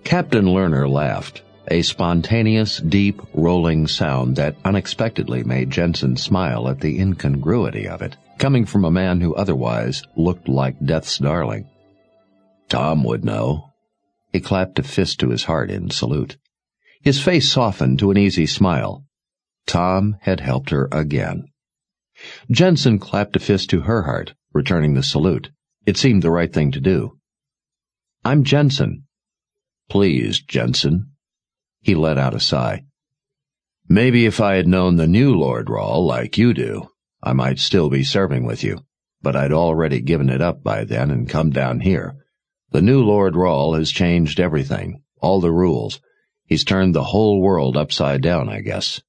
Captain Lerner laughed, a spontaneous, deep, rolling sound that unexpectedly made Jensen smile at the incongruity of it, coming from a man who otherwise looked like Death's darling. Tom would know. He clapped a fist to his heart in salute. His face softened to an easy smile. Tom had helped her again. Jensen clapped a fist to her heart, returning the salute. It seemed the right thing to do. "I'm Jensen." "Pleased, Jensen." He let out a sigh. "Maybe if I had known the new Lord Rawl like you do, I might still be serving with you, but I'd already given it up by then and come down here. The new Lord Rawl has changed everything, all the rules. He's turned the whole world upside down, I guess."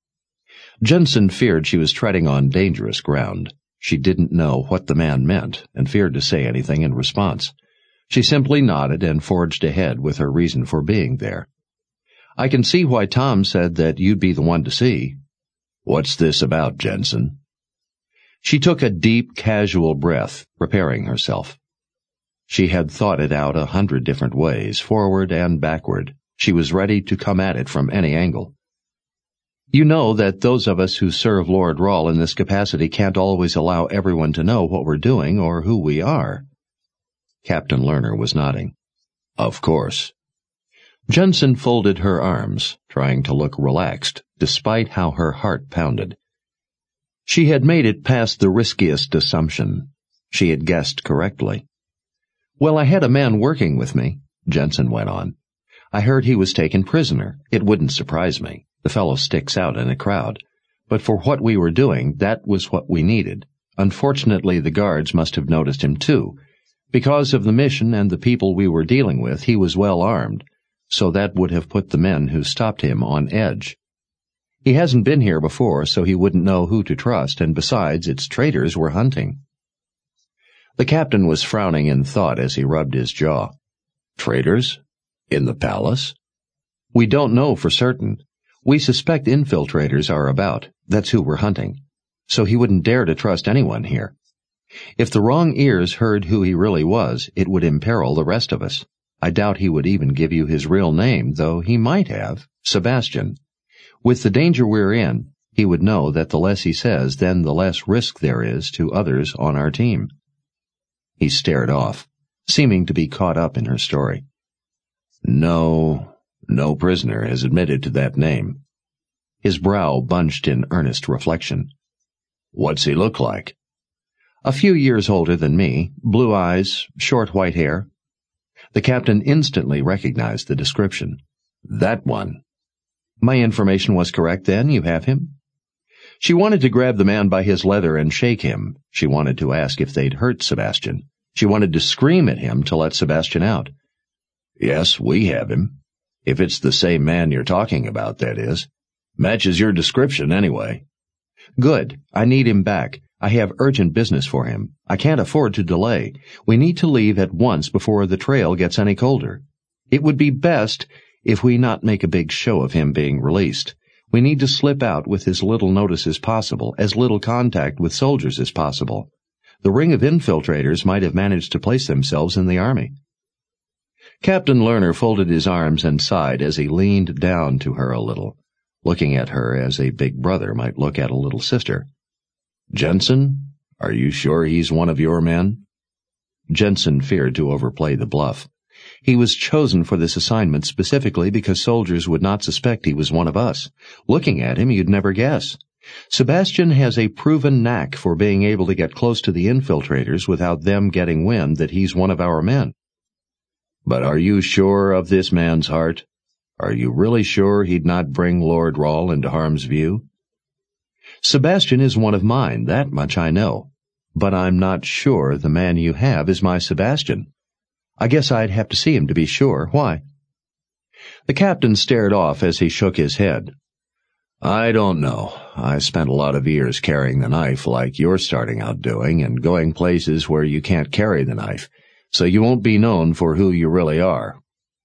Jensen feared she was treading on dangerous ground. She didn't know what the man meant and feared to say anything in response. She simply nodded and forged ahead with her reason for being there. "I can see why Tom said that you'd be the one to see." "What's this about, Jensen?" She took a deep, casual breath, preparing herself. She had thought it out 100 different ways, forward and backward. She was ready to come at it from any angle. "You know that those of us who serve Lord Rawl in this capacity can't always allow everyone to know what we're doing or who we are." Captain Lerner was nodding. "Of course." Jensen folded her arms, trying to look relaxed, despite how her heart pounded. She had made it past the riskiest assumption. She had guessed correctly. "Well, I had a man working with me," Jensen went on. "I heard he was taken prisoner. It wouldn't surprise me. The fellow sticks out in a crowd. But for what we were doing, that was what we needed. Unfortunately, the guards must have noticed him too. Because of the mission and the people we were dealing with, he was well armed, so that would have put the men who stopped him on edge. He hasn't been here before, so he wouldn't know who to trust, and besides, it's traitors we're hunting." The captain was frowning in thought as he rubbed his jaw. "Traitors? In the palace?" "We don't know for certain. We suspect infiltrators are about. That's who we're hunting. So he wouldn't dare to trust anyone here. If the wrong ears heard who he really was, it would imperil the rest of us. I doubt he would even give you his real name, though he might have. Sebastian. With the danger we're in, he would know that the less he says, then the less risk there is to others on our team." He stared off, seeming to be caught up in her story. No prisoner has admitted to that name." His brow bunched in earnest reflection. "What's he look like?" "A few years older than me, blue eyes, short white hair." The captain instantly recognized the description. "That one." "My information was correct then? You have him?" She wanted to grab the man by his leather and shake him. She wanted to ask if they'd hurt Sebastian. She wanted to scream at him to let Sebastian out. "Yes, we have him. If it's the same man you're talking about, that is. Matches your description, anyway." "Good. I need him back. I have urgent business for him. I can't afford to delay. We need to leave at once before the trail gets any colder. It would be best if we not make a big show of him being released. We need to slip out with as little notice as possible, as little contact with soldiers as possible. The ring of infiltrators might have managed to place themselves in the army." Captain Lerner folded his arms and sighed as he leaned down to her a little, looking at her as a big brother might look at a little sister. "Jensen, are you sure he's one of your men?" Jensen feared to overplay the bluff. He was chosen for this assignment specifically because soldiers would not suspect he was one of us. Looking at him, you'd never guess. Sebastian has a proven knack for being able to get close to the infiltrators without them getting wind that he's one of our men. "But are you sure of this man's heart? Are you really sure he'd not bring Lord Rawl into harm's view?" "Sebastian is one of mine, that much I know. But I'm not sure the man you have is my Sebastian. I guess I'd have to see him to be sure. Why?" The captain stared off as he shook his head. "I don't know. I spent a lot of years carrying the knife like you're starting out doing and going places where you can't carry the knife, so you won't be known for who you really are.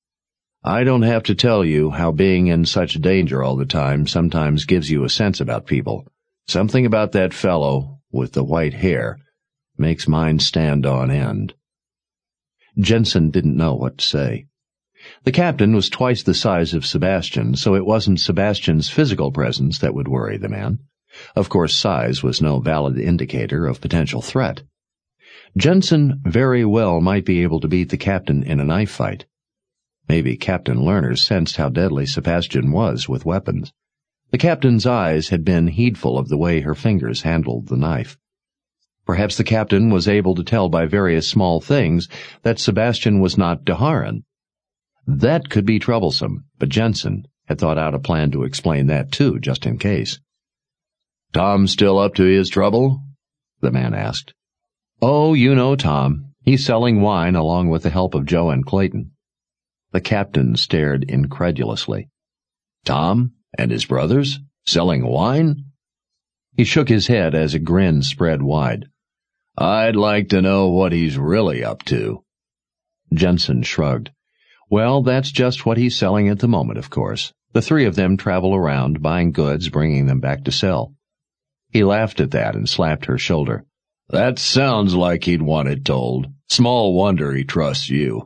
I don't have to tell you how being in such danger all the time sometimes gives you a sense about people. Something about that fellow with the white hair makes mine stand on end." Jensen didn't know what to say. The captain was twice the size of Sebastian, so it wasn't Sebastian's physical presence that would worry the man. Of course, size was no valid indicator of potential threat. Jensen very well might be able to beat the captain in a knife fight. Maybe Captain Lerner sensed how deadly Sebastian was with weapons. The captain's eyes had been heedful of the way her fingers handled the knife. Perhaps the captain was able to tell by various small things that Sebastian was not D'Haran. That could be troublesome, but Jensen had thought out a plan to explain that too, just in case. "Tom still up to his trouble?" the man asked. "Oh, you know Tom. He's selling wine along with the help of Joe and Clayton." The captain stared incredulously. "Tom and his brothers? Selling wine?" He shook his head as a grin spread wide. "I'd like to know what he's really up to." Jensen shrugged. "Well, that's just what he's selling at the moment, of course. The three of them travel around, buying goods, bringing them back to sell." He laughed at that and slapped her shoulder. "That sounds like he'd want it told. Small wonder he trusts you."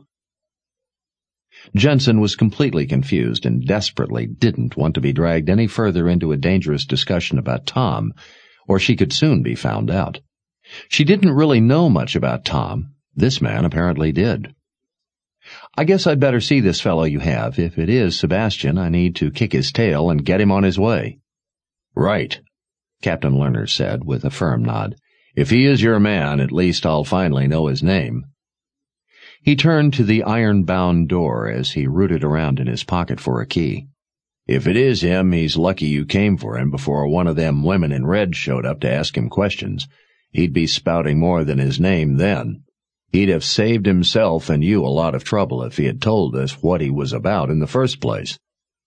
Jensen was completely confused and desperately didn't want to be dragged any further into a dangerous discussion about Tom, or she could soon be found out. She didn't really know much about Tom. This man apparently did. "I guess I'd better see this fellow you have. If it is Sebastian, I need to kick his tail and get him on his way." "Right," Captain Lerner said with a firm nod. "If he is your man, at least I'll finally know his name." He turned to the iron-bound door as he rooted around in his pocket for a key. "If it is him, he's lucky you came for him before one of them women in red showed up to ask him questions. He'd be spouting more than his name then. He'd have saved himself and you a lot of trouble if he had told us what he was about in the first place."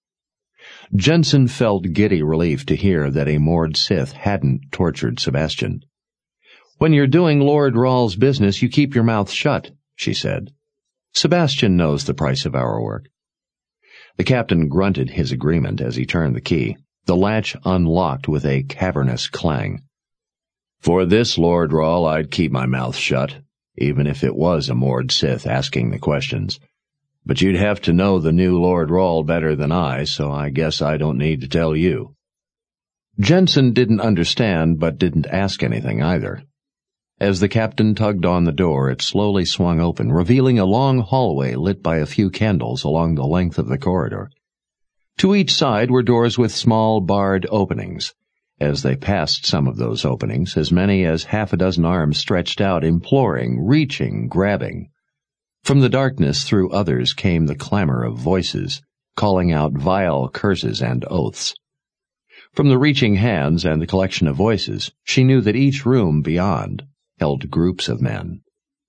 Jensen felt giddy relief to hear that a Mord Sith hadn't tortured Sebastian. "When you're doing Lord Rawl's business, you keep your mouth shut," she said. "Sebastian knows the price of our work." The captain grunted his agreement as he turned the key. The latch unlocked with a cavernous clang. "For this Lord Rawl, I'd keep my mouth shut, even if it was a Mord Sith asking the questions. But you'd have to know the new Lord Rawl better than I, so I guess I don't need to tell you." Jensen didn't understand, but didn't ask anything either. As the captain tugged on the door, it slowly swung open, revealing a long hallway lit by a few candles along the length of the corridor. To each side were doors with small barred openings. As they passed some of those openings, as many as half a dozen arms stretched out, imploring, reaching, grabbing. From the darkness through others came the clamor of voices, calling out vile curses and oaths. From the reaching hands and the collection of voices, she knew that each room beyond held groups of men.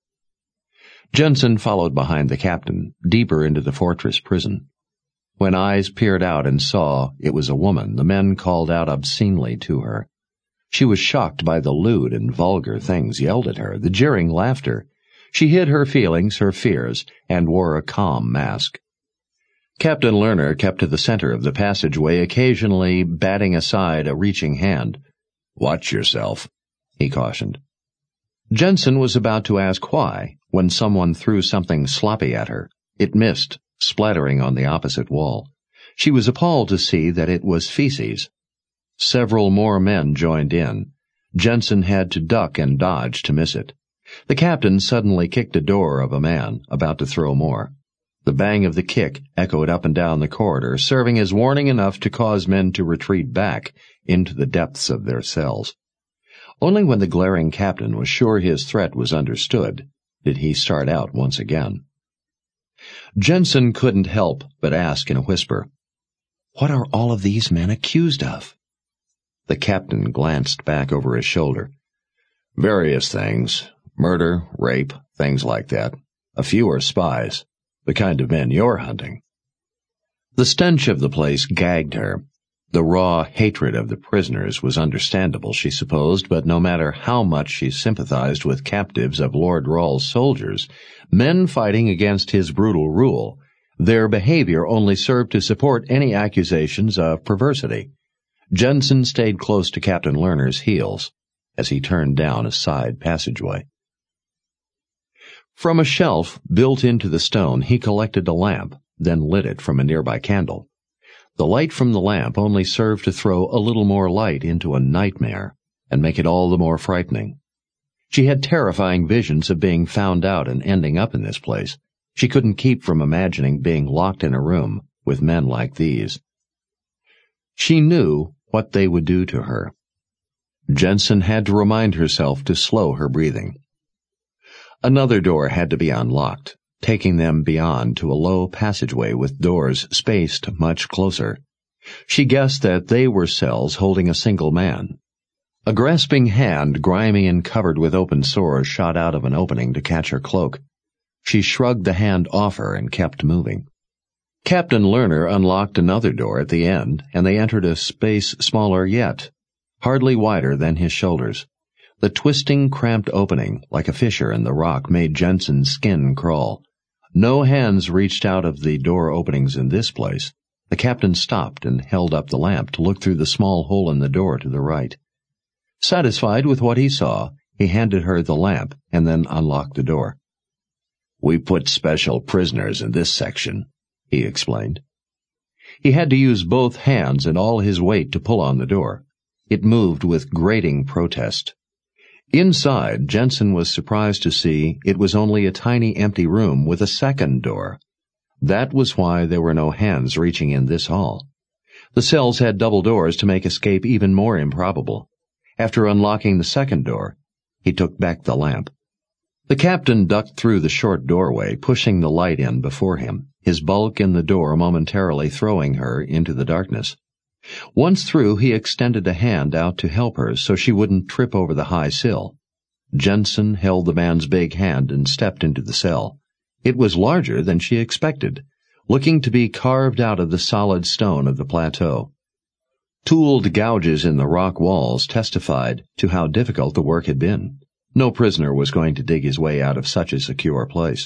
Jensen followed behind the captain, deeper into the fortress prison. When eyes peered out and saw it was a woman, the men called out obscenely to her. She was shocked by the lewd and vulgar things yelled at her, the jeering laughter. She hid her feelings, her fears, and wore a calm mask. Captain Lerner kept to the center of the passageway, occasionally batting aside a reaching hand. "Watch yourself," he cautioned. Jensen was about to ask why, when someone threw something sloppy at her. It missed, splattering on the opposite wall. She was appalled to see that it was feces. Several more men joined in. Jensen had to duck and dodge to miss it. The captain suddenly kicked a door of a man, about to throw more. The bang of the kick echoed up and down the corridor, serving as warning enough to cause men to retreat back into the depths of their cells. Only when the glaring captain was sure his threat was understood did he start out once again. Jensen couldn't help but ask in a whisper, "What are all of these men accused of?" The captain glanced back over his shoulder. "Various things. Murder, rape, things like that. A few are spies. The kind of men you're hunting." The stench of the place gagged her. The raw hatred of the prisoners was understandable, she supposed, but no matter how much she sympathized with captives of Lord Rawl's soldiers, men fighting against his brutal rule, their behavior only served to support any accusations of perversity. Jensen stayed close to Captain Lerner's heels as he turned down a side passageway. From a shelf built into the stone, he collected a lamp, then lit it from a nearby candle. The light from the lamp only served to throw a little more light into a nightmare and make it all the more frightening. She had terrifying visions of being found out and ending up in this place. She couldn't keep from imagining being locked in a room with men like these. She knew what they would do to her. Jensen had to remind herself to slow her breathing. Another door had to be unlocked, taking them beyond to a low passageway with doors spaced much closer. She guessed that they were cells holding a single man. A grasping hand, grimy and covered with open sores, shot out of an opening to catch her cloak. She shrugged the hand off her and kept moving. Captain Lerner unlocked another door at the end, and they entered a space smaller yet, hardly wider than his shoulders. The twisting, cramped opening, like a fissure in the rock, made Jensen's skin crawl. No hands reached out of the door openings in this place. The captain stopped and held up the lamp to look through the small hole in the door to the right. Satisfied with what he saw, he handed her the lamp and then unlocked the door. "We put special prisoners in this section," he explained. He had to use both hands and all his weight to pull on the door. It moved with grating protest. Inside, Jensen was surprised to see it was only a tiny empty room with a second door. That was why there were no hands reaching in this hall. The cells had double doors to make escape even more improbable. After unlocking the second door, he took back the lamp. The captain ducked through the short doorway, pushing the light in before him, his bulk in the door momentarily throwing her into the darkness. Once through, he extended a hand out to help her so she wouldn't trip over the high sill. Jensen held the man's big hand and stepped into the cell. It was larger than she expected, looking to be carved out of the solid stone of the plateau. Tooled gouges in the rock walls testified to how difficult the work had been. No prisoner was going to dig his way out of such a secure place.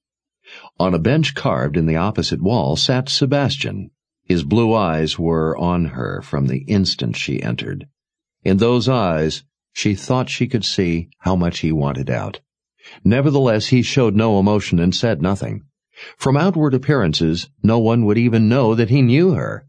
On a bench carved in the opposite wall sat Sebastian. His blue eyes were on her from the instant she entered. In those eyes, she thought she could see how much he wanted out. Nevertheless, he showed no emotion and said nothing. From outward appearances, no one would even know that he knew her.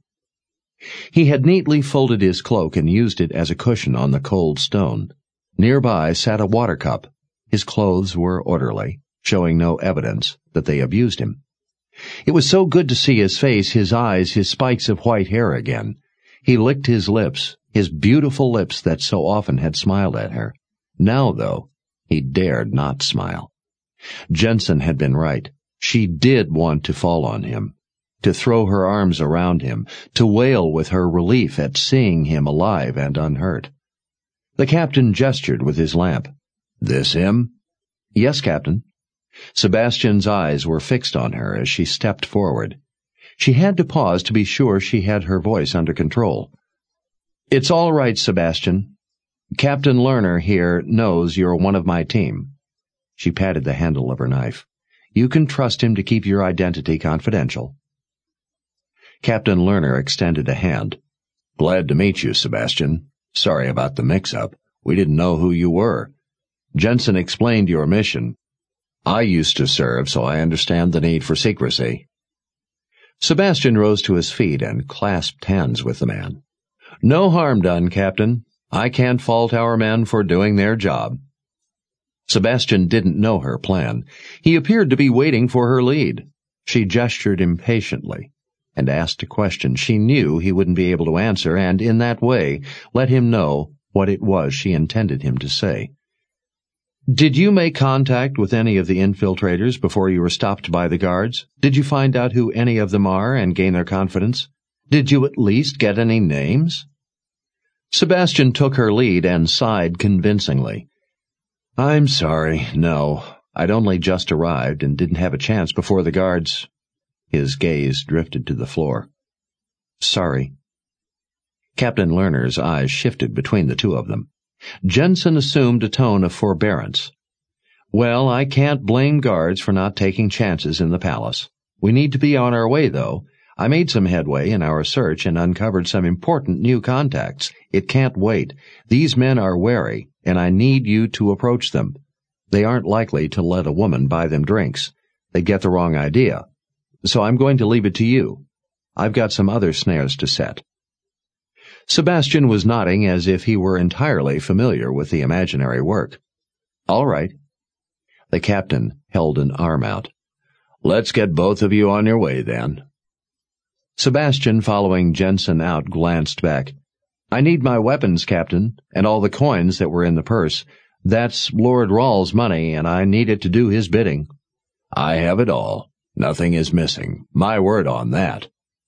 He had neatly folded his cloak and used it as a cushion on the cold stone. Nearby sat a water cup. His clothes were orderly, showing no evidence that they abused him. It was so good to see his face, his eyes, his spikes of white hair again. He licked his lips, his beautiful lips that so often had smiled at her. Now, though, he dared not smile. Jensen had been right. She did want to fall on him, to throw her arms around him, to wail with her relief at seeing him alive and unhurt. The captain gestured with his lamp. "This him?" "Yes, Captain." Sebastian's eyes were fixed on her as she stepped forward. She had to pause to be sure she had her voice under control. "It's all right, Sebastian. Captain Lerner here knows you're one of my team." She patted the handle of her knife. "You can trust him to keep your identity confidential." Captain Lerner extended a hand. "Glad to meet you, Sebastian. Sorry about the mix-up. We didn't know who you were. Jensen explained your mission. I used to serve, so I understand the need for secrecy." Sebastian rose to his feet and clasped hands with the man. "No harm done, Captain. I can't fault our men for doing their job." Sebastian didn't know her plan. He appeared to be waiting for her lead. She gestured impatiently and asked a question she knew he wouldn't be able to answer, and in that way let him know what it was she intended him to say. "Did you make contact with any of the infiltrators before you were stopped by the guards? Did you find out who any of them are and gain their confidence? Did you at least get any names?" Sebastian took her lead and sighed convincingly. "I'm sorry, no. I'd only just arrived and didn't have a chance before the guards." His gaze drifted to the floor. "Sorry." Captain Lerner's eyes shifted between the two of them. Jensen assumed a tone of forbearance. "Well, I can't blame guards for not taking chances in the palace. We need to be on our way, though. I made some headway in our search and uncovered some important new contacts. It can't wait. These men are wary, and I need you to approach them. They aren't likely to let a woman buy them drinks. They get the wrong idea. so I'm going to leave it to you. I've got some other snares to set." Sebastian was nodding as if he were entirely familiar with the imaginary work. "All right." The captain held an arm out. "Let's get both of you on your way, then." Sebastian, following Jensen out, glanced back. "I need my weapons, Captain, and all the coins that were in the purse. That's Lord Rawl's money, and I need it to do his bidding." "I have it all. Nothing is missing. My word on that."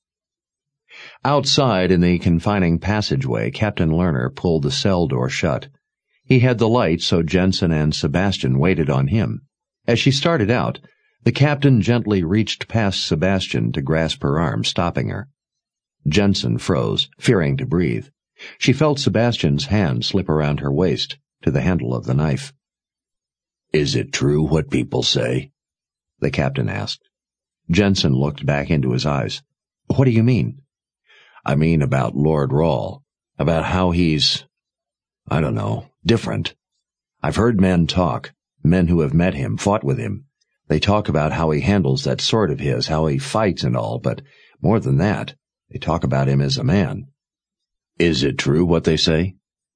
Outside in the confining passageway, Captain Lerner pulled the cell door shut. He had the light, so Jensen and Sebastian waited on him. As she started out, the captain gently reached past Sebastian to grasp her arm, stopping her. Jensen froze, fearing to breathe. She felt Sebastian's hand slip around her waist to the handle of the knife. "Is it true what people say?" the captain asked. Jensen looked back into his eyes. "What do you mean?" "I mean about Lord Rawl, about how he's, I don't know, different. I've heard men talk, men who have met him, fought with him. They talk about how he handles that sword of his, how he fights and all, but more than that, they talk about him as a man. Is it true what they say?"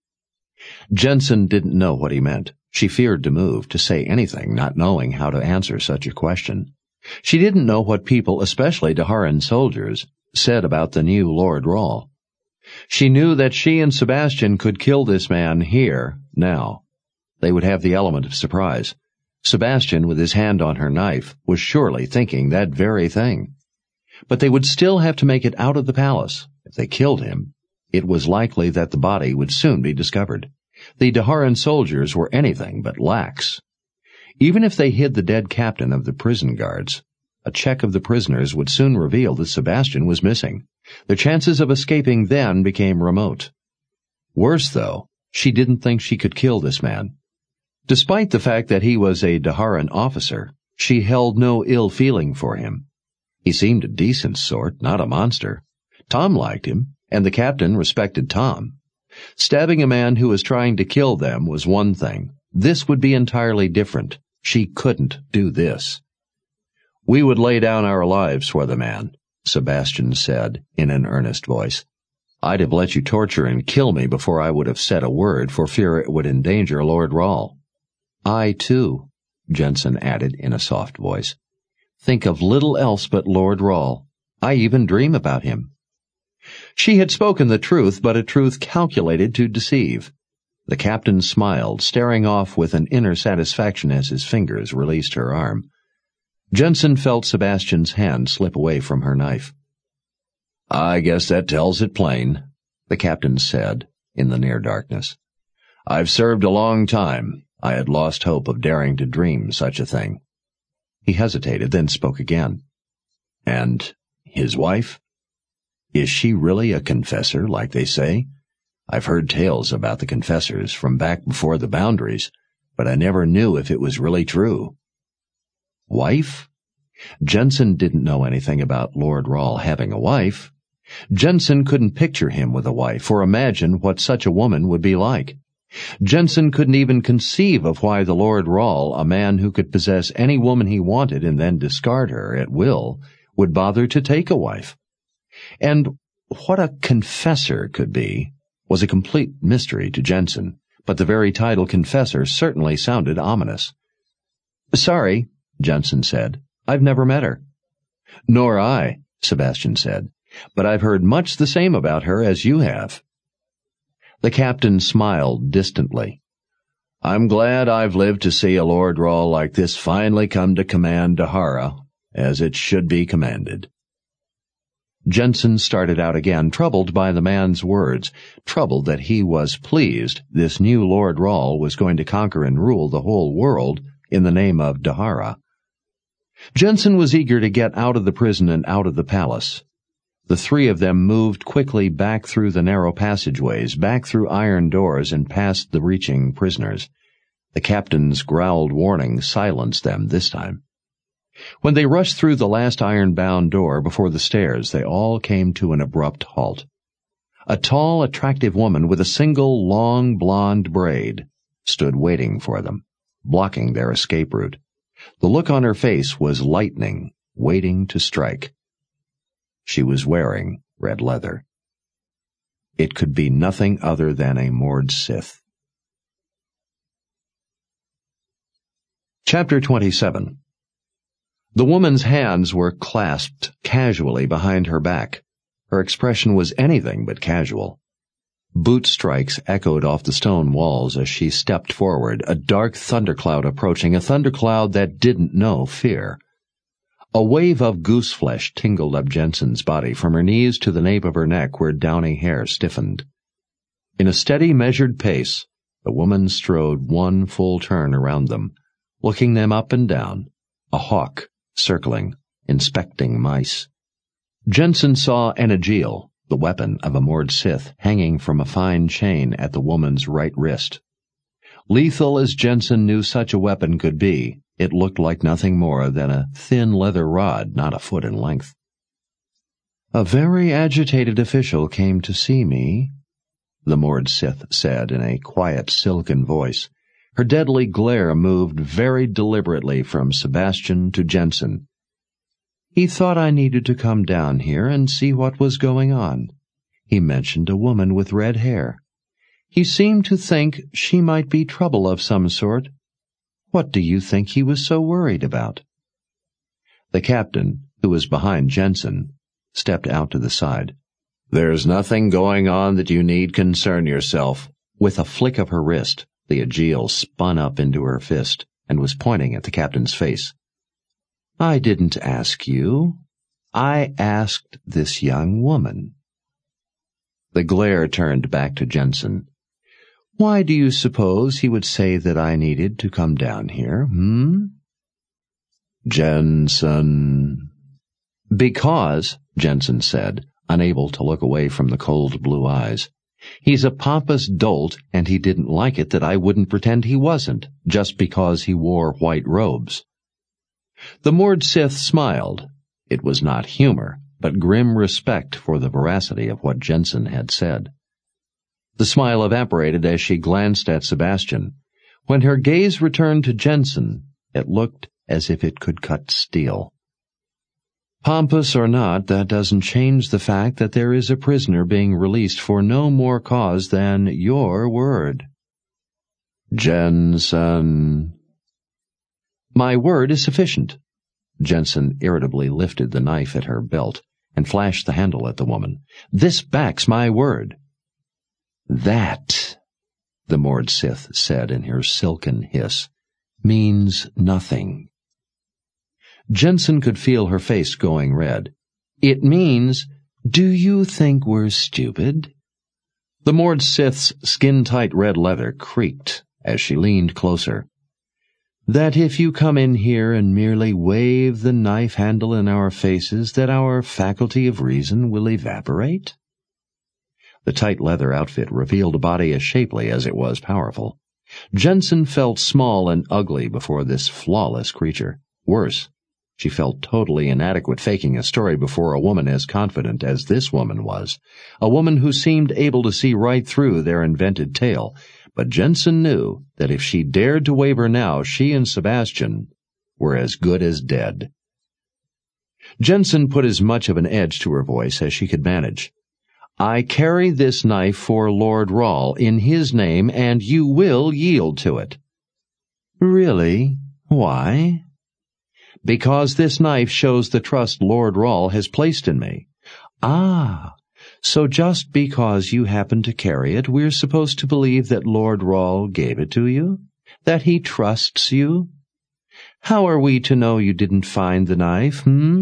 Jensen didn't know what he meant. She feared to move, to say anything, not knowing how to answer such a question. She didn't know what people, especially Daharan soldiers, said about the new Lord Rawl. She knew that she and Sebastian could kill this man here, now. They would have the element of surprise. Sebastian, with his hand on her knife, was surely thinking that very thing. But they would still have to make it out of the palace. If they killed him, it was likely that the body would soon be discovered. The Daharan soldiers were anything but lax. Even if they hid the dead captain of the prison guards, a check of the prisoners would soon reveal that Sebastian was missing. The chances of escaping then became remote. Worse, though, she didn't think she could kill this man. Despite the fact that he was a Daharan officer, she held no ill feeling for him. He seemed a decent sort, not a monster. Tom liked him, and the captain respected Tom. Stabbing a man who was trying to kill them was one thing. This would be entirely different. She couldn't do this. "We would lay down our lives for the man," Sebastian said in an earnest voice. "I'd have let you torture and kill me before I would have said a word for fear it would endanger Lord Rawl." "I, too," Jensen added in a soft voice, "think of little else but Lord Rawl. I even dream about him." She had spoken the truth, but a truth calculated to deceive. The captain smiled, staring off with an inner satisfaction as his fingers released her arm. Jensen felt Sebastian's hand slip away from her knife. "I guess that tells it plain," the captain said in the near darkness. "I've served a long time. I had lost hope of daring to dream such a thing." He hesitated, then spoke again. "And his wife? Is she really a confessor, like they say? I've heard tales about the confessors from back before the boundaries, but I never knew if it was really true." Wife? Jensen didn't know anything about Lord Rawl having a wife. Jensen couldn't picture him with a wife or imagine what such a woman would be like. Jensen couldn't even conceive of why the Lord Rawl, a man who could possess any woman he wanted and then discard her at will, would bother to take a wife. And what a confessor could be was a complete mystery to Jensen, but the very title confessor certainly sounded ominous. "Sorry," Jensen said. "I've never met her." "Nor I," Sebastian said, "but I've heard much the same about her as you have." The captain smiled distantly. "I'm glad I've lived to see a Lord Rawl like this finally come to command Dahara, as it should be commanded." Jensen started out again, troubled by the man's words, troubled that he was pleased this new Lord Rawl was going to conquer and rule the whole world in the name of Dahara. Jensen was eager to get out of the prison and out of the palace. The three of them moved quickly back through the narrow passageways, back through iron doors, and past the reaching prisoners. The captain's growled warning silenced them this time. When they rushed through the last iron-bound door before the stairs, they all came to an abrupt halt. A tall, attractive woman with a single, long, blonde braid stood waiting for them, blocking their escape route. The look on her face was lightning, waiting to strike. She was wearing red leather. It could be nothing other than a Mord Sith. Chapter 27. The woman's hands were clasped casually behind her back. Her expression was anything but casual. Boot strikes echoed off the stone walls as she stepped forward, a dark thundercloud approaching, a thundercloud that didn't know fear. A wave of gooseflesh tingled up Jensen's body from her knees to the nape of her neck where downy hair stiffened. In a steady, measured pace, the woman strode one full turn around them, looking them up and down, a hawk circling, inspecting mice. Jensen saw an Aegil, the weapon of a Mord Sith, hanging from a fine chain at the woman's right wrist. Lethal as Jensen knew such a weapon could be, it looked like nothing more than a thin leather rod not a foot in length. "A very agitated official came to see me," the Mord Sith said in a quiet, silken voice. Her deadly glare moved very deliberately from Sebastian to Jensen. "He thought I needed to come down here and see what was going on. He mentioned a woman with red hair. He seemed to think she might be trouble of some sort. What do you think he was so worried about?" The captain, who was behind Jensen, stepped out to the side. "There's nothing going on that you need concern yourself." With a flick of her wrist, the Aegil spun up into her fist and was pointing at the captain's face. "I didn't ask you. I asked this young woman." The glare turned back to Jensen. "Why do you suppose he would say that I needed to come down here, "Jensen." "Because," Jensen said, unable to look away from the cold blue eyes, "he's a pompous dolt, and he didn't like it that I wouldn't pretend he wasn't, just because he wore white robes." The Mord Sith smiled. It was not humor, but grim respect for the veracity of what Jensen had said. The smile evaporated as she glanced at Sebastian. When her gaze returned to Jensen, it looked as if it could cut steel. "Pompous or not, that doesn't change the fact that there is a prisoner being released for no more cause than your word." "Jensen." "My word is sufficient." Jensen irritably lifted the knife at her belt and flashed the handle at the woman. "This backs my word." "That," the Mord Sith said in her silken hiss, "means nothing." Jensen could feel her face going red. "It means, do you think we're stupid?" The Mord Sith's skin-tight red leather creaked as she leaned closer. "That if you come in here and merely wave the knife handle in our faces, that our faculty of reason will evaporate?" The tight leather outfit revealed a body as shapely as it was powerful. Jensen felt small and ugly before this flawless creature. Worse, she felt totally inadequate faking a story before a woman as confident as this woman was, a woman who seemed able to see right through their invented tale. But Jensen knew that if she dared to waver now, she and Sebastian were as good as dead. Jensen put as much of an edge to her voice as she could manage. "I carry this knife for Lord Rahl in his name, and you will yield to it." "Really? Why?" "Because this knife shows the trust Lord Rahl has placed in me." "Ah, so just because you happen to carry it, we're supposed to believe that Lord Rahl gave it to you? That he trusts you? How are we to know you didn't find the knife,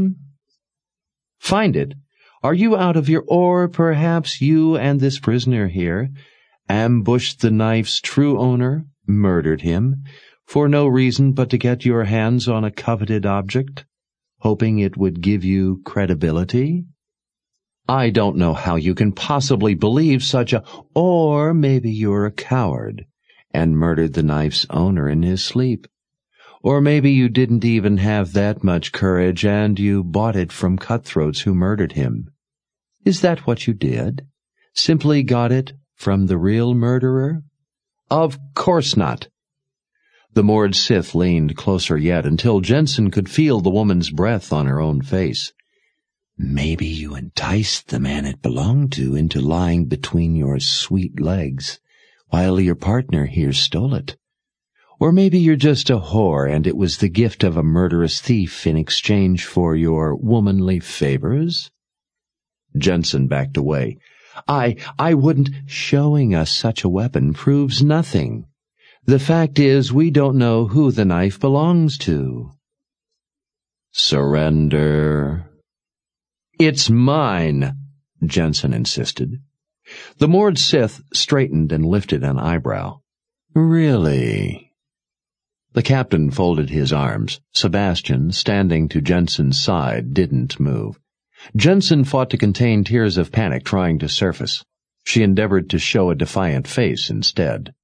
Find it? Are you out of your— or perhaps you and this prisoner here ambushed the knife's true owner, murdered him, for no reason but to get your hands on a coveted object, hoping it would give you credibility? I don't know how you can possibly believe such a— or maybe you're a coward and murdered the knife's owner in his sleep. Or maybe you didn't even have that much courage and you bought it from cutthroats who murdered him. Is that what you did? Simply got it from the real murderer? Of course not. The moored Sith leaned closer yet until Jensen could feel the woman's breath on her own face. "Maybe you enticed the man it belonged to into lying between your sweet legs, while your partner here stole it. Or maybe you're just a whore and it was the gift of a murderous thief in exchange for your womanly favors?" Jensen backed away. I wouldn't. Showing us such a weapon proves nothing. The fact is, we don't know who the knife belongs to." "Surrender." "It's mine," Jensen insisted. The moored Sith straightened and lifted an eyebrow. "Really?" The captain folded his arms. Sebastian, standing to Jensen's side, didn't move. Jensen fought to contain tears of panic trying to surface. She endeavored to show a defiant face instead.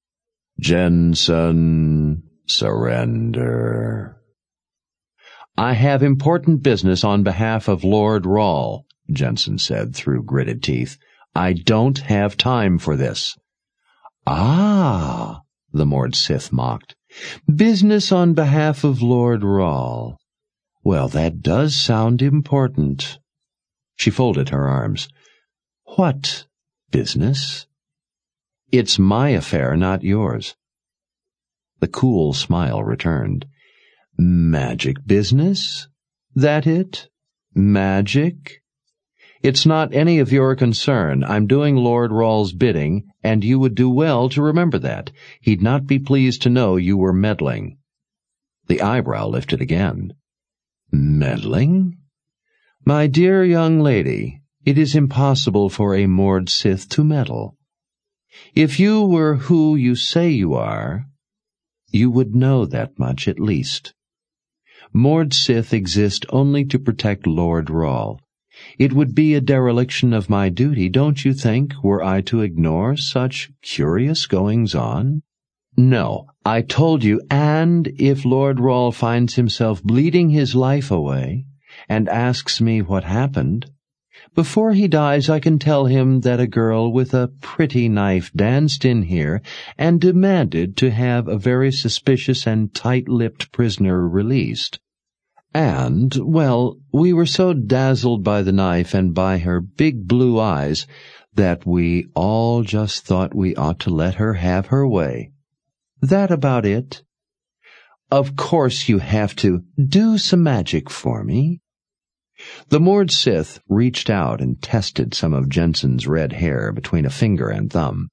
"Jensen, surrender." "I have important business on behalf of Lord Rawl," Jensen said through gritted teeth. "I don't have time for this." "Ah," the moored Sith mocked. "Business on behalf of Lord Rawl. Well, that does sound important." She folded her arms. "What business?" "It's my affair, not yours." The cool smile returned. "Magic business? That it? Magic? It's not any of your concern. I'm doing Lord Rawl's bidding, and you would do well to remember that. He'd not be pleased to know you were meddling." The eyebrow lifted again. "Meddling? My dear young lady, it is impossible for a moored Sith to meddle. If you were who you say you are, you would know that much at least. Moored Sith exist only to protect Lord Rawl. It would be a dereliction of my duty, don't you think, were I to ignore such curious goings-on? No, I told you, and if Lord Rawl finds himself bleeding his life away and asks me what happened, before he dies I can tell him that a girl with a pretty knife danced in here and demanded to have a very suspicious and tight-lipped prisoner released. And, well, we were so dazzled by the knife and by her big blue eyes that we all just thought we ought to let her have her way. That about it. Of course you have to do some magic for me." The moored Sith reached out and tested some of Jensen's red hair between a finger and thumb.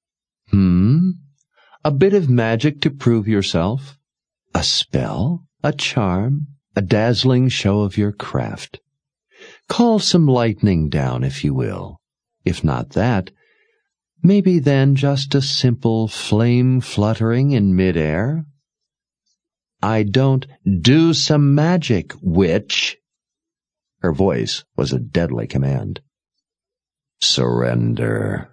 A bit of magic to prove yourself? A spell? A charm? A dazzling show of your craft? Call some lightning down, if you will. If not that, maybe then just a simple flame fluttering in mid-air? I don't. Do some magic, witch! Her voice was a deadly command. Surrender.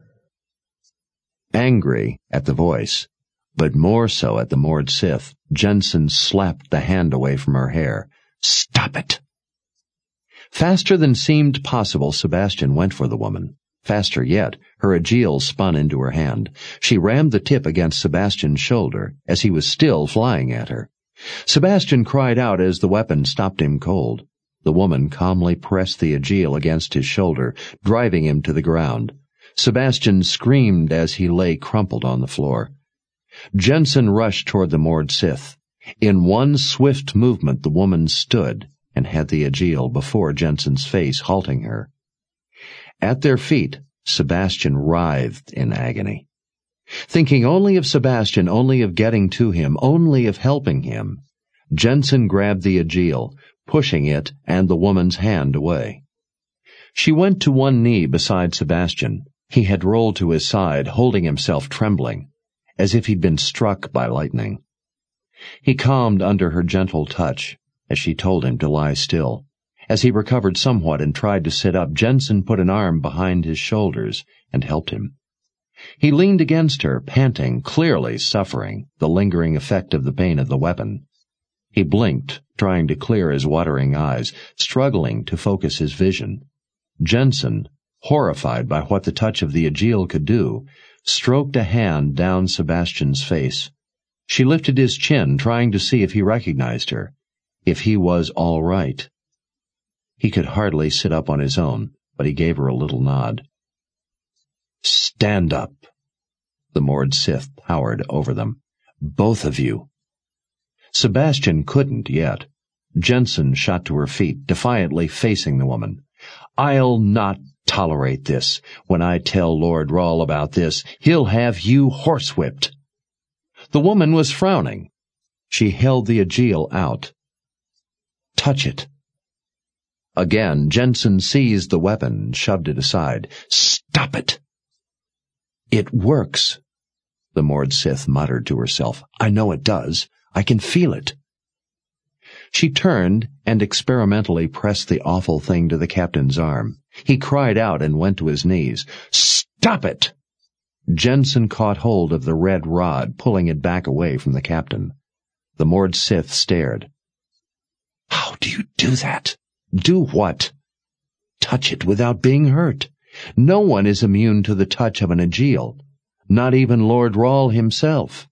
Angry at the voice, but more so at the moored Sith, Jensen slapped the hand away from her hair. Stop it! Faster than seemed possible, Sebastian went for the woman. Faster yet, her agiel spun into her hand. She rammed the tip against Sebastian's shoulder as he was still flying at her. Sebastian cried out as the weapon stopped him cold. The woman calmly pressed the agiel against his shoulder, driving him to the ground. Sebastian screamed as he lay crumpled on the floor. Jensen rushed toward the moored Sith. In one swift movement the woman stood and had the agiel before Jensen's face, halting her. At their feet, Sebastian writhed in agony. Thinking only of Sebastian, only of getting to him, only of helping him, Jensen grabbed the agiel, pushing it and the woman's hand away. She went to one knee beside Sebastian. He had rolled to his side, holding himself trembling, as if he'd been struck by lightning. He calmed under her gentle touch as she told him to lie still. As he recovered somewhat and tried to sit up, Jensen put an arm behind his shoulders and helped him. He leaned against her, panting, clearly suffering the lingering effect of the pain of the weapon. He blinked, trying to clear his watering eyes, struggling to focus his vision. Jensen, horrified by what the touch of the agiel could do, stroked a hand down Sebastian's face. She lifted his chin, trying to see if he recognized her, if he was all right. He could hardly sit up on his own, but he gave her a little nod. "Stand up." The Mord Sith towered over them. "Both of you." Sebastian couldn't yet. Jensen shot to her feet, defiantly facing the woman. "I'll not tolerate this. When I tell Lord Rawl about this, he'll have you horsewhipped." The woman was frowning. She held the Aegil out. "Touch it." Again, Jensen seized the weapon and shoved it aside. "Stop it!" "It works," the Mord Sith muttered to herself. "I know it does. I can feel it." She turned and experimentally pressed the awful thing to the captain's arm. He cried out and went to his knees. "Stop it!" Jensen caught hold of the red rod, pulling it back away from the captain. The Mord Sith stared. "How do you do that?" "Do what?" "Touch it without being hurt. No one is immune to the touch of an Aegil, not even Lord Rawl himself."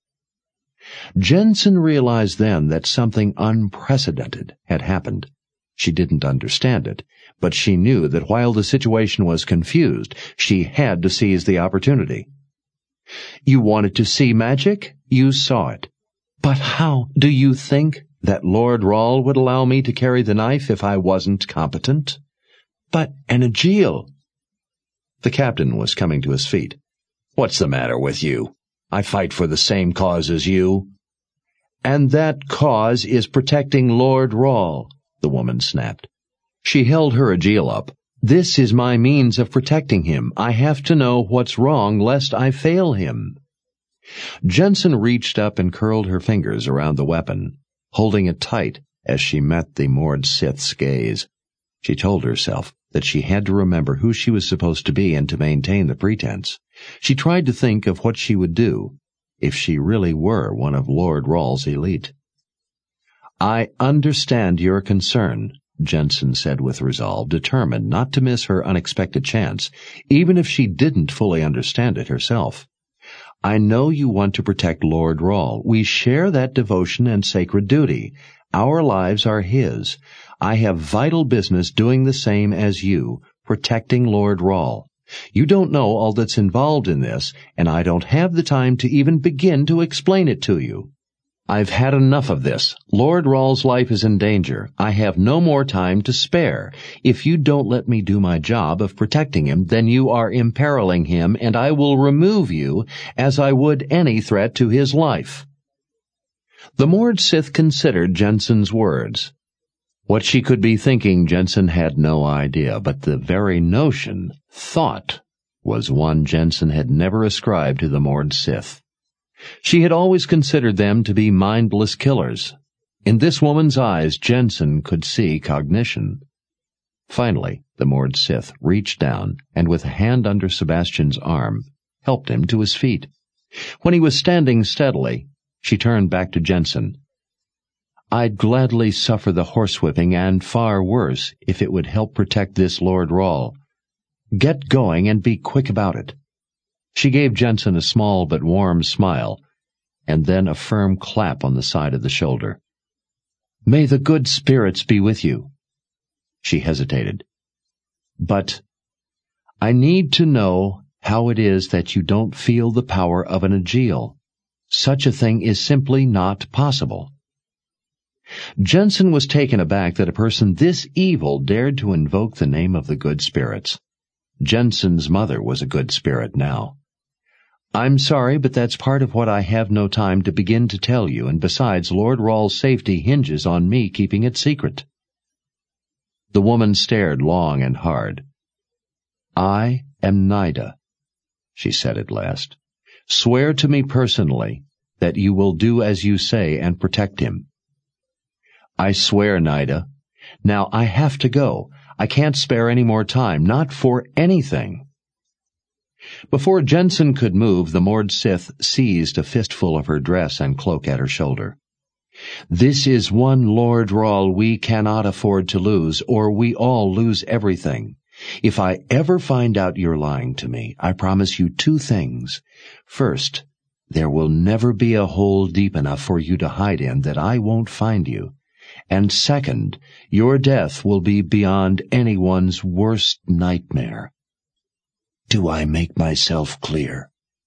Jensen realized then that something unprecedented had happened. She didn't understand it, but she knew that while the situation was confused, she had to seize the opportunity. "You wanted to see magic? You saw it. But how do you think that Lord Rawl would allow me to carry the knife if I wasn't competent?" "But an Aegil—" The captain was coming to his feet. "What's the matter with you? I fight for the same cause as you." "And that cause is protecting Lord Rawl," the woman snapped. She held her Aegil up. "This is my means of protecting him. I have to know what's wrong lest I fail him." Jensen reached up and curled her fingers around the weapon, holding it tight as she met the Mord Sith's gaze. She told herself that she had to remember who she was supposed to be and to maintain the pretense. She tried to think of what she would do if she really were one of Lord Rawl's elite. "I understand your concern," Jensen said with resolve, determined not to miss her unexpected chance, even if she didn't fully understand it herself. "I know you want to protect Lord Rawl. We share that devotion and sacred duty. Our lives are his. I have vital business doing the same as you, protecting Lord Rawl. You don't know all that's involved in this, and I don't have the time to even begin to explain it to you. I've had enough of this. Lord Rawl's life is in danger. I have no more time to spare. If you don't let me do my job of protecting him, then you are imperiling him, and I will remove you as I would any threat to his life." The Mord Sith considered Jensen's words. What she could be thinking, Jensen had no idea, but the very notion, thought, was one Jensen had never ascribed to the Mord Sith. She had always considered them to be mindless killers. In this woman's eyes, Jensen could see cognition. Finally, the Mord Sith reached down and, with a hand under Sebastian's arm, helped him to his feet. When he was standing steadily, she turned back to Jensen. "I'd gladly suffer the horsewhipping and far worse if it would help protect this Lord Rawl. Get going and be quick about it." She gave Jensen a small but warm smile, and then a firm clap on the side of the shoulder. "May the good spirits be with you." She hesitated. "But I need to know how it is that you don't feel the power of an Aegil. Such a thing is simply not possible." Jensen was taken aback that a person this evil dared to invoke the name of the good spirits. Jensen's mother was a good spirit now. "I'm sorry, but that's part of what I have no time to begin to tell you, and besides, Lord Rawl's safety hinges on me keeping it secret." The woman stared long and hard. "I am Nyda," she said at last. "Swear to me personally that you will do as you say and protect him." "I swear, Nyda. Now I have to go. I can't spare any more time, not for anything." Before Jensen could move, the Mord Sith seized a fistful of her dress and cloak at her shoulder. "This is one Lord Rawl we cannot afford to lose, or we all lose everything. If I ever find out you're lying to me, I promise you 2 things. First, There will never be a hole deep enough for you to hide in that I won't find you. And second, your death will be beyond anyone's worst nightmare. Do I make myself clear?"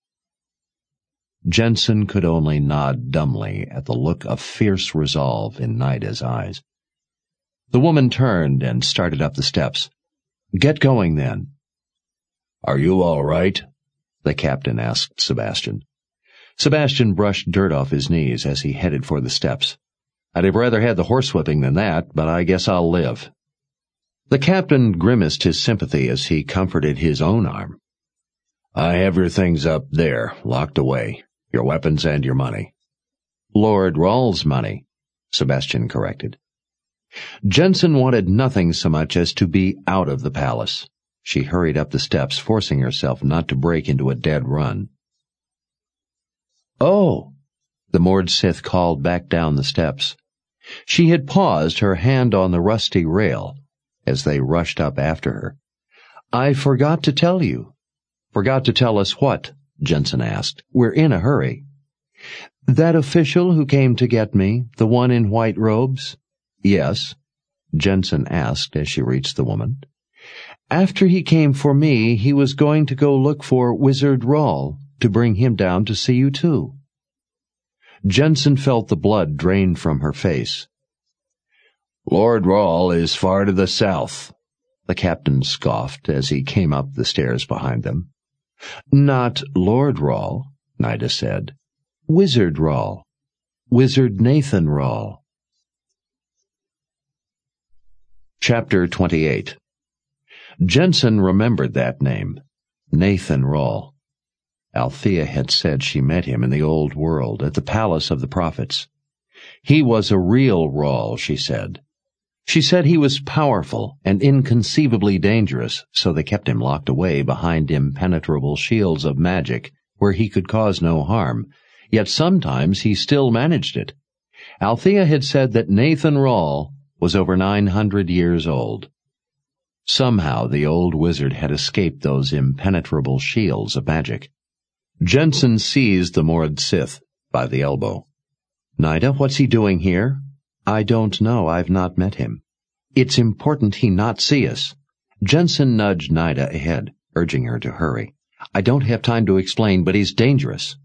Jensen could only nod dumbly at the look of fierce resolve in Nida's eyes. The woman turned and started up the steps. "Get going, then." "Are you all right?" the captain asked Sebastian. Sebastian brushed dirt off his knees as he headed for the steps. "I'd have rather had the horsewhipping than that, but I guess I'll live." The captain grimaced his sympathy as he comforted his own arm. "I have your things up there, locked away. Your weapons and your money." "Lord Rawl's money," Sebastian corrected. Jensen wanted nothing so much as to be out of the palace. She hurried up the steps, forcing herself not to break into a dead run. "Oh!" the Mord Sith called back down the steps. She had paused, her hand on the rusty rail, as they rushed up after her. "I forgot to tell you." "Forgot to tell us what?" Jensen asked. "We're in a hurry." "That official who came to get me, the one in white robes?" "Yes," Jensen asked as she reached the woman. "After he came for me, he was going to go look for Wizard Rawl, to bring him down to see you too." Jensen felt the blood drain from her face. "Lord Rawl is far to the south," the captain scoffed as he came up the stairs behind them. "Not Lord Rawl," Nida said. "Wizard Rawl. Wizard Nathan Rawl." Chapter 28. Jensen remembered that name, Nathan Rawl. Althea had said she met him in the old world, at the palace of the prophets. He was a real Rawl, she said. She said he was powerful and inconceivably dangerous, so they kept him locked away behind impenetrable shields of magic where he could cause no harm, yet sometimes he still managed it. Althea had said that Nathan Rawl was over 900 years old. Somehow the old wizard had escaped those impenetrable shields of magic. Jensen seized the Mord Sith by the elbow. "Nida, what's he doing here?" "I don't know. I've not met him." "It's important he not see us." Jensen nudged Nida ahead, urging her to hurry. "I don't have time to explain, but he's dangerous."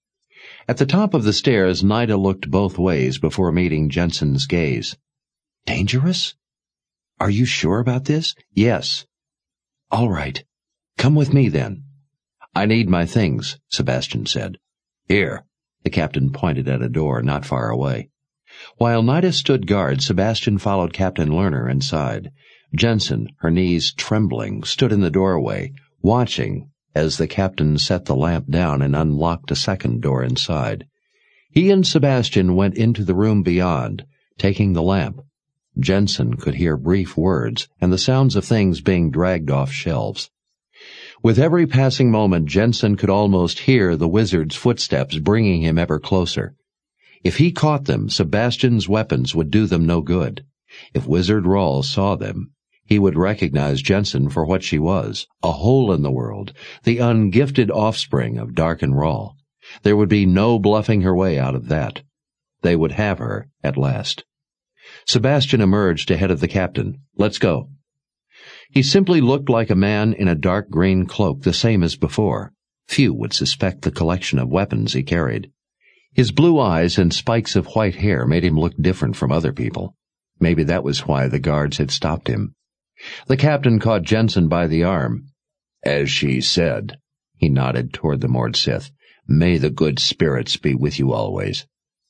At the top of the stairs, Nida looked both ways before meeting Jensen's gaze. "Dangerous? Are you sure about this?" "Yes." "All right. Come with me, then." "I need my things," Sebastian said. "Here." The captain pointed at a door not far away. While Nida stood guard, Sebastian followed Captain Lerner inside. Jensen, her knees trembling, stood in the doorway, watching as the captain set the lamp down and unlocked a second door inside. He and Sebastian went into the room beyond, taking the lamp. Jensen could hear brief words and the sounds of things being dragged off shelves. With every passing moment, Jensen could almost hear the wizard's footsteps bringing him ever closer. If he caught them, Sebastian's weapons would do them no good. If Wizard Rawl saw them, he would recognize Jensen for what she was, a hole in the world, the ungifted offspring of Darken Rawl. There would be no bluffing her way out of that. They would have her at last. Sebastian emerged ahead of the captain. "Let's go." He simply looked like a man in a dark green cloak, the same as before. Few would suspect the collection of weapons he carried. His blue eyes and spikes of white hair made him look different from other people. Maybe that was why the guards had stopped him. The captain caught Jensen by the arm. "As she said," he nodded toward the Mord Sith, "may the good spirits be with you always."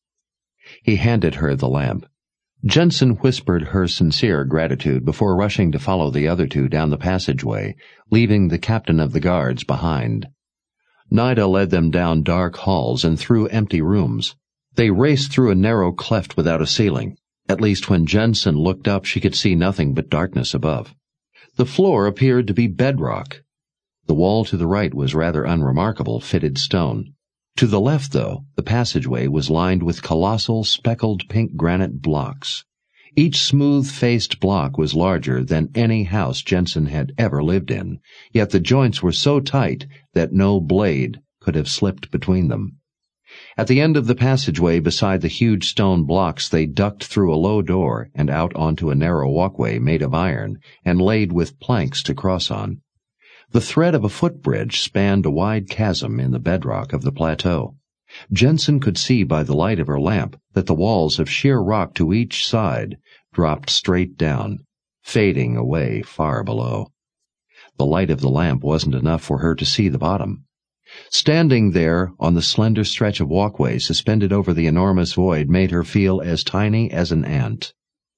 He handed her the lamp. Jensen whispered her sincere gratitude before rushing to follow the other two down the passageway, leaving the captain of the guards behind. Nida led them down dark halls and through empty rooms. They raced through a narrow cleft without a ceiling. At least when Jensen looked up, she could see nothing but darkness above. The floor appeared to be bedrock. The wall to the right was rather unremarkable, fitted stone. To the left, though, the passageway was lined with colossal speckled pink granite blocks. Each smooth-faced block was larger than any house Jensen had ever lived in, yet the joints were so tight that no blade could have slipped between them. At the end of the passageway beside the huge stone blocks, they ducked through a low door and out onto a narrow walkway made of iron and laid with planks to cross on. The thread of a footbridge spanned a wide chasm in the bedrock of the plateau. Jensen could see by the light of her lamp that the walls of sheer rock to each side dropped straight down, fading away far below. The light of the lamp wasn't enough for her to see the bottom. Standing there on the slender stretch of walkway suspended over the enormous void made her feel as tiny as an ant.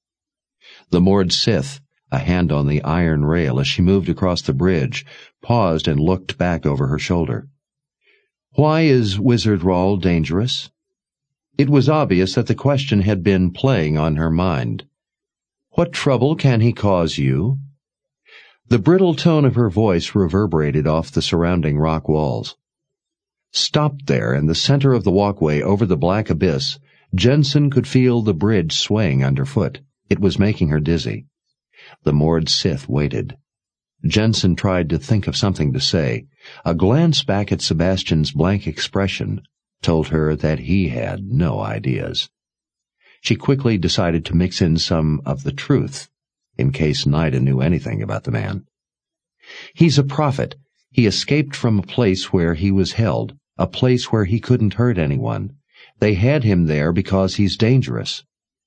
The moored Sith, a hand on the iron rail as she moved across the bridge, paused and looked back over her shoulder. "Why is Wizard Rawl dangerous?" It was obvious that the question had been playing on her mind. "What trouble can he cause you?" The brittle tone of her voice reverberated off the surrounding rock walls. Stopped there in the center of the walkway over the black abyss, Jensen could feel the bridge swaying underfoot. It was making her dizzy. The moored Sith waited. Jensen tried to think of something to say. A glance back at Sebastian's blank expression told her that he had no ideas. She quickly decided to mix in some of the truth, in case Nida knew anything about the man. "He's a prophet. He escaped from a place where he was held, a place where he couldn't hurt anyone. They had him there because he's dangerous."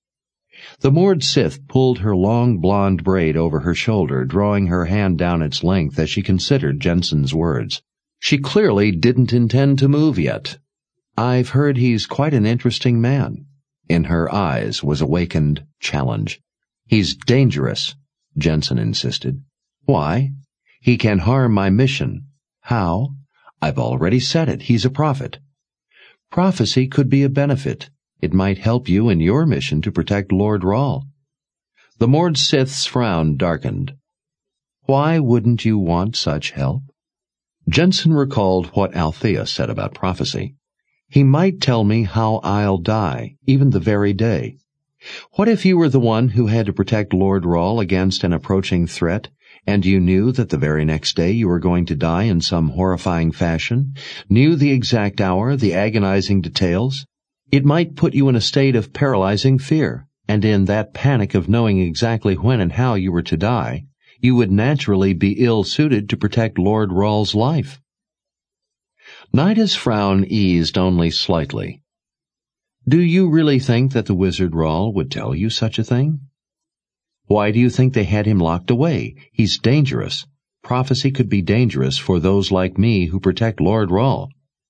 The moored Sith pulled her long blonde braid over her shoulder, drawing her hand down its length as she considered Jensen's words. She clearly didn't intend to move yet. "I've heard he's quite an interesting man." In her eyes was awakened challenge. "He's dangerous," Jensen insisted. "Why?" "He can harm my mission." "How?" "I've already said it. He's a prophet." "Prophecy could be a benefit. It might help you in your mission to protect Lord Rawl." The moored Sith's frown darkened. "Why wouldn't you want such help?" Jensen recalled what Althea said about prophecy. "He might tell me how I'll die, even the very day. What if you were the one who had to protect Lord Rawl against an approaching threat, and you knew that the very next day you were going to die in some horrifying fashion, knew the exact hour, the agonizing details? It might put you in a state of paralyzing fear, and in that panic of knowing exactly when and how you were to die, you would naturally be ill-suited to protect Lord Rawl's life." Nida's frown eased only slightly. "Do you really think that the Wizard Rawl would tell you such a thing?" "Why do you think they had him locked away? He's dangerous. Prophecy could be dangerous for those like me who protect Lord Rawl."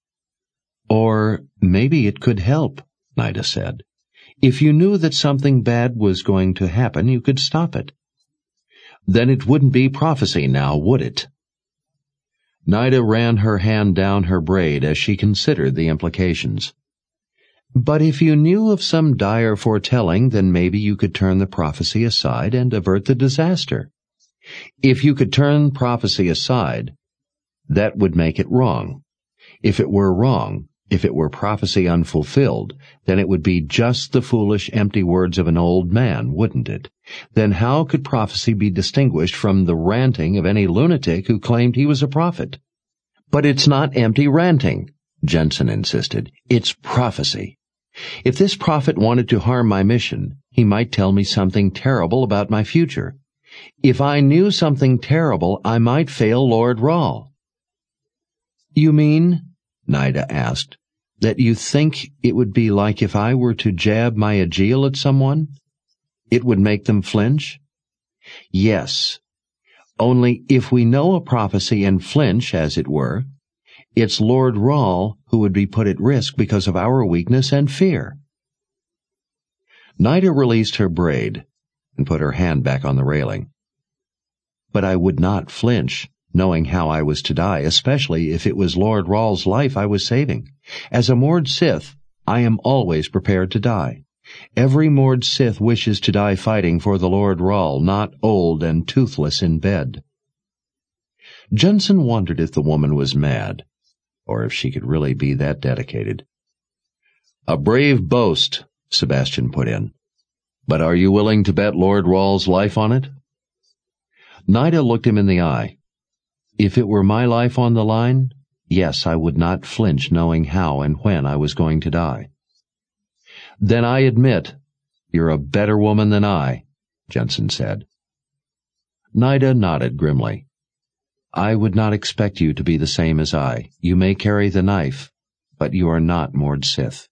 "Or maybe it could help," Nida said. "If you knew that something bad was going to happen, you could stop it." "Then it wouldn't be prophecy now, would it?" Nida ran her hand down her braid as she considered the implications. "But if you knew of some dire foretelling, then maybe you could turn the prophecy aside and avert the disaster." "If you could turn prophecy aside, that would make it wrong. If it were wrong, if it were prophecy unfulfilled, then it would be just the foolish, empty words of an old man, wouldn't it? Then how could prophecy be distinguished from the ranting of any lunatic who claimed he was a prophet?" "But it's not empty ranting," Jensen insisted. "It's prophecy. If this prophet wanted to harm my mission, he might tell me something terrible about my future. If I knew something terrible, I might fail Lord Rawl." "You mean," Nida asked, "that you think it would be like if I were to jab my Aegil at someone? It would make them flinch?" "Yes. Only if we know a prophecy and flinch, as it were, it's Lord Rawl who would be put at risk because of our weakness and fear." Nida released her braid and put her hand back on the railing. "But I would not flinch, knowing how I was to die, especially if it was Lord Rawl's life I was saving. As a moored Sith, I am always prepared to die. Every moored Sith wishes to die fighting for the Lord Rawl, not old and toothless in bed." Jensen wondered if the woman was mad, or if she could really be that dedicated. "A brave boast," Sebastian put in. "But are you willing to bet Lord Rawl's life on it?" Nida looked him in the eye. "If it were my life on the line, Yes, I would not flinch knowing how and when I was going to die. Then I admit you're a better woman than I, Jensen said. Nida nodded grimly. I would not expect you to be the same as I. You may carry the knife, but you are not Mord Sith.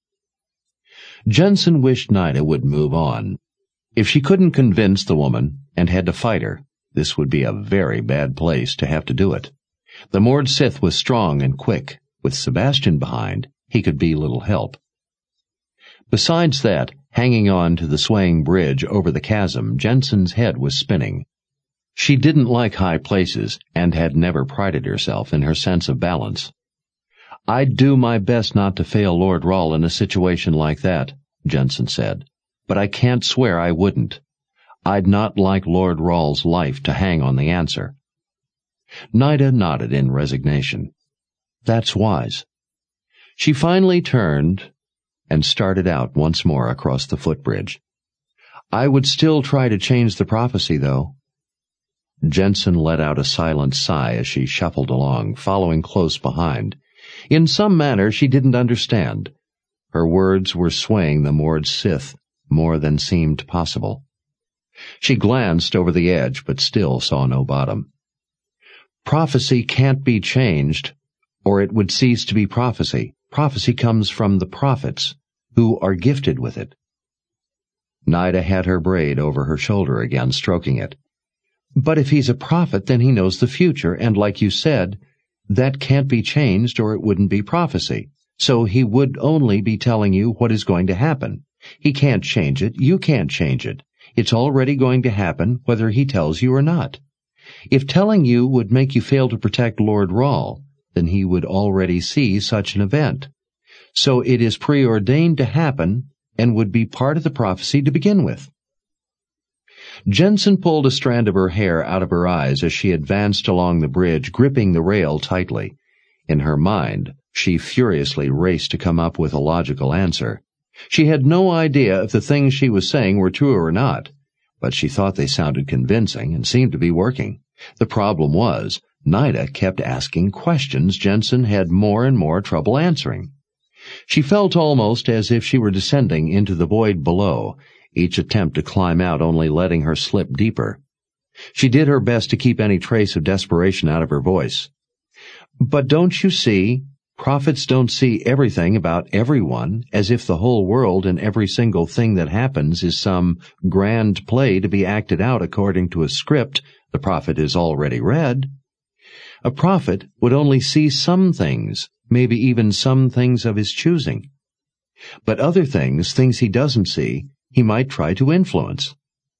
Jensen wished Nida would move on. If she couldn't convince the woman and had to fight her, this would be a very bad place to have to do it. The Mord Sith was strong and quick. With Sebastian behind, he could be little help. Besides that, hanging on to the swaying bridge over the chasm, Jensen's head was spinning. She didn't like high places and had never prided herself in her sense of balance. I'd do my best not to fail Lord Rahl in a situation like that, Jensen said, but I can't swear I wouldn't. I'd not like Lord Rahl's life to hang on the answer. Nida nodded in resignation. That's wise. She finally turned and started out once more across the footbridge. I would still try to change the prophecy, though. Jensen let out a silent sigh as she shuffled along, following close behind. In some manner she didn't understand. Her words were swaying the Mord Sith more than seemed possible. She glanced over the edge, but still saw no bottom. Prophecy can't be changed, or it would cease to be prophecy. Prophecy comes from the prophets, who are gifted with it. Nida had her braid over her shoulder again, stroking it. But if he's a prophet, then he knows the future, and like you said, that can't be changed or it wouldn't be prophecy. So he would only be telling you what is going to happen. He can't change it, you can't change it. It's already going to happen, whether he tells you or not. If telling you would make you fail to protect Lord Rahl, then he would already see such an event. So it is preordained to happen and would be part of the prophecy to begin with. Jensen pulled a strand of her hair out of her eyes as she advanced along the bridge, gripping the rail tightly. In her mind, she furiously raced to come up with a logical answer. She had no idea if the things she was saying were true or not, but she thought they sounded convincing and seemed to be working. The problem was, Nida kept asking questions Jensen had more and more trouble answering. She felt almost as if she were descending into the void below, each attempt to climb out only letting her slip deeper. She did her best to keep any trace of desperation out of her voice. But don't you see, prophets don't see everything about everyone, as if the whole world and every single thing that happens is some grand play to be acted out according to a script the prophet has already read. A prophet would only see some things, maybe even some things of his choosing. But other things he doesn't see, he might try to influence.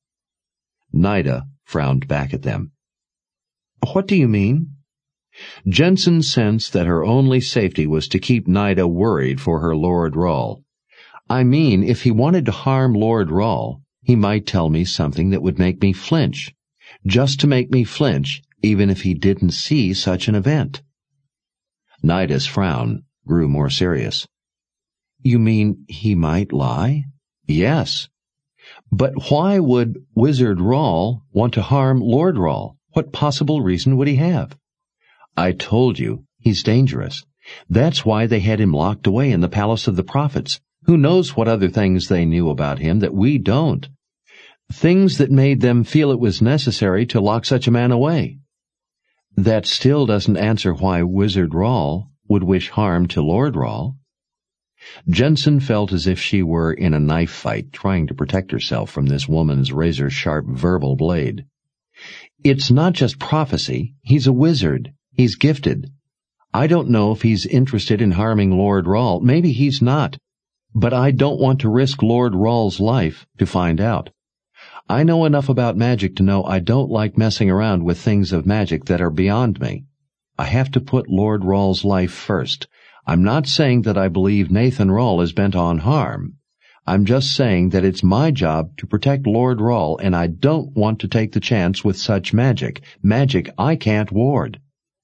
Nida frowned back at them. What do you mean? Jensen sensed that her only safety was to keep Nida worried for her Lord Rahl. I mean, if he wanted to harm Lord Rahl, he might tell me something that would make me flinch. Just to make me flinch, even if he didn't see such an event. Nida's frown grew more serious. You mean he might lie? Yes. But why would Wizard Rahl want to harm Lord Rahl? What possible reason would he have? I told you, he's dangerous. That's why they had him locked away in the Palace of the Prophets. Who knows what other things they knew about him that we don't? Things that made them feel it was necessary to lock such a man away. That still doesn't answer why Wizard Rahl would wish harm to Lord Rahl. Jensen felt as if she were in a knife fight, trying to protect herself from this woman's razor-sharp verbal blade. It's not just prophecy. He's a wizard. He's gifted. I don't know if he's interested in harming Lord Rahl. Maybe he's not. But I don't want to risk Lord Rahl's life to find out. I know enough about magic to know I don't like messing around with things of magic that are beyond me. I have to put Lord Rahl's life first. I'm not saying that I believe Nathan Rahl is bent on harm. I'm just saying that it's my job to protect Lord Rahl, and I don't want to take the chance with such magic I can't ward.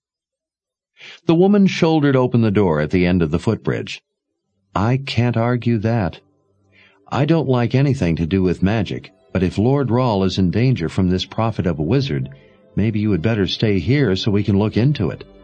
The woman shouldered open the door at the end of the footbridge. I can't argue that. I don't like anything to do with magic, but if Lord Rahl is in danger from this prophet of a wizard, maybe you had better stay here so we can look into it.